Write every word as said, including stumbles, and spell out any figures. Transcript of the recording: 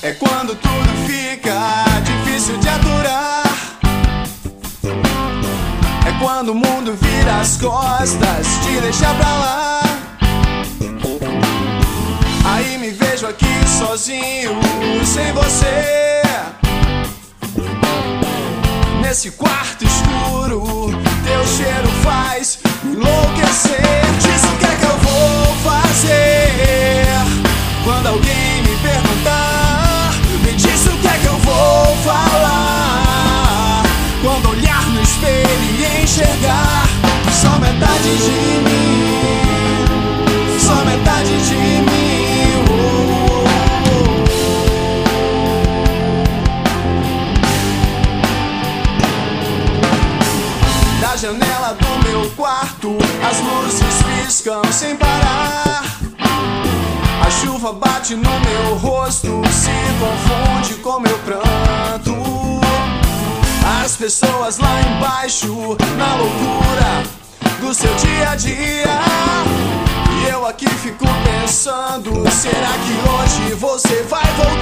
É quando tudo fica difícil de aturar. É quando o mundo vira as costas, te deixa pra lá. Aí me vejo aqui sozinho, sem você. Nesse quarto escuro, teu cheiro faz me enlouquecer. Diz o que é que eu vou fazer quando alguém me perguntar. Me diz o que é que eu vou falar quando olhar no espelho e enxergar só metade de mim, só metade de mim. Da janela do meu quarto, as luzes piscam sem parar. A chuva bate no meu rosto, se confunde com meu pranto. As pessoas lá embaixo, na loucura do seu dia a dia. E eu aqui fico pensando, será que hoje você vai voltar?